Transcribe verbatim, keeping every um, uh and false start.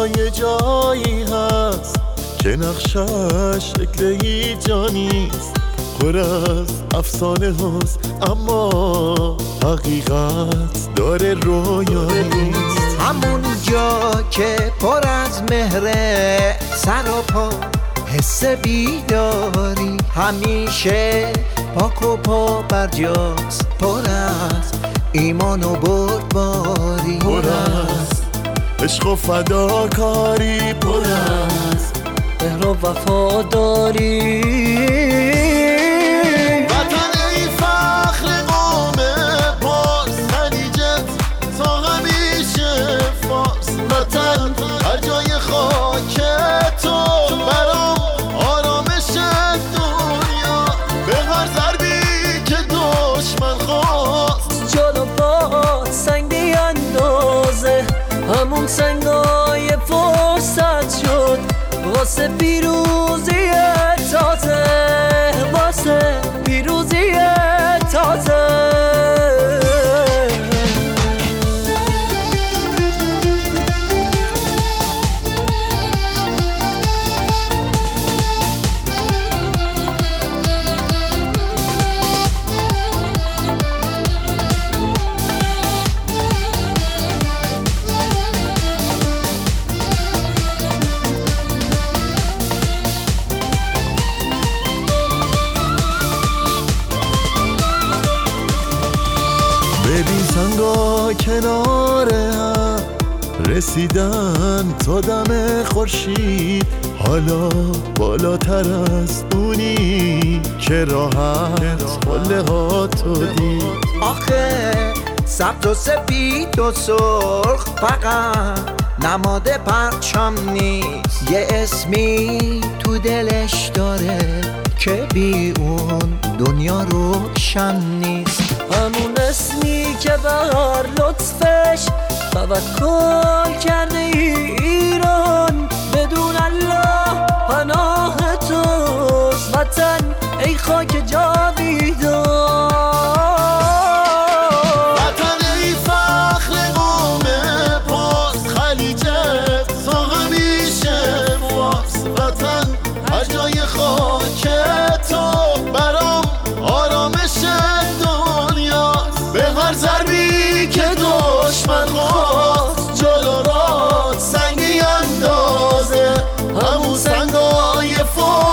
یه جایی هست که نقشش شکل هیچ جا نیست، پر از افسانه هست اما حقیقت داره رویا نیست. همون جا که پر از مهره سر و پا حس بیداری، همیشه پاک و پا برجاست، پر از ایمان و بردباری، پر از عشق و فداکاری، پر از مهر و وفاداری. وطن ای فخر قوم پارس، خلیجت تا همیشه فارس. وطن هر جای خاک تو برام آرامش دنیا، به هر ضربی که دشمن خواست جلو باد سنگ بیندازه، همون سنگای فرصت شد واسه پیروزی تازه، واسه پیروزی تازه. ببین سنگا کنار هم رسیدن تا دم خورشید، حالا بالاتر از اونی که راحت قله ها تو دید. آخه سبز و سفید و سرخ فقط نماد پرچم نیست، یه اسمی تو دلش داره که بی اون دنیا روشن نیست. همون اسمی که بر لطفش توکل کرده ایران، بدون الله پناه توست وطن ای خاک جاویدان. وطن ای فخر قوم پارس، خلیجت تا همیشه فارس. وطن هر جای خاک تو برام آرامش دنیاست، به هر ضربی که دشمن خواست جلو رات سنگی اندازه، همون سنگای فارس